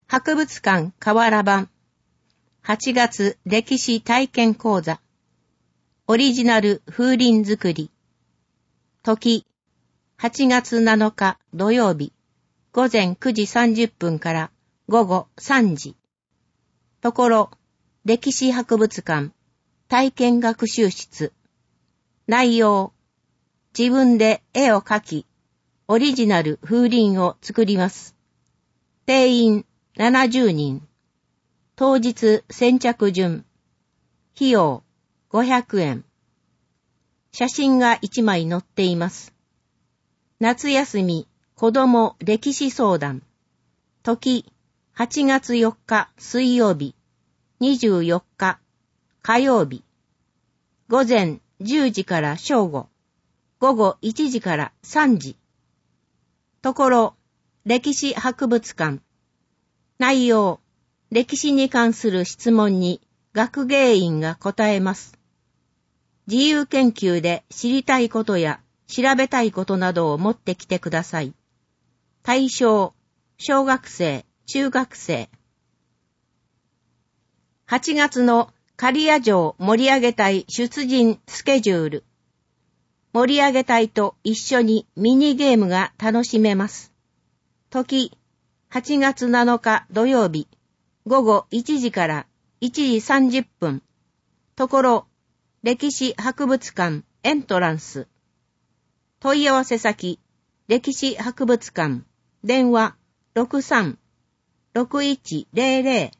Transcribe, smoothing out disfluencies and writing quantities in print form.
博物館河原版8月歴史体験講座オリジナル風鈴作り時8月7日土曜日午前9時30分から午後3時ところ歴史博物館体験学習室内容自分で絵を描きオリジナル風鈴を作ります定員70人。当日先着順。費用500円。写真が1枚載っています。夏休み子ども歴史相談。時8月4日水曜日、24日火曜日。午前10時から正午、午後1時から3時。ところ歴史博物館。内容、歴史に関する質問に学芸員が答えます。自由研究で知りたいことや調べたいことなどを持ってきてください。対象、小学生、中学生。8月の刈谷城盛り上げ隊出陣スケジュール。盛り上げ隊と一緒にミニゲームが楽しめます。時、8月7日土曜日、午後1時から1時30分。ところ、歴史博物館エントランス。問い合わせ先、歴史博物館、電話 63-6100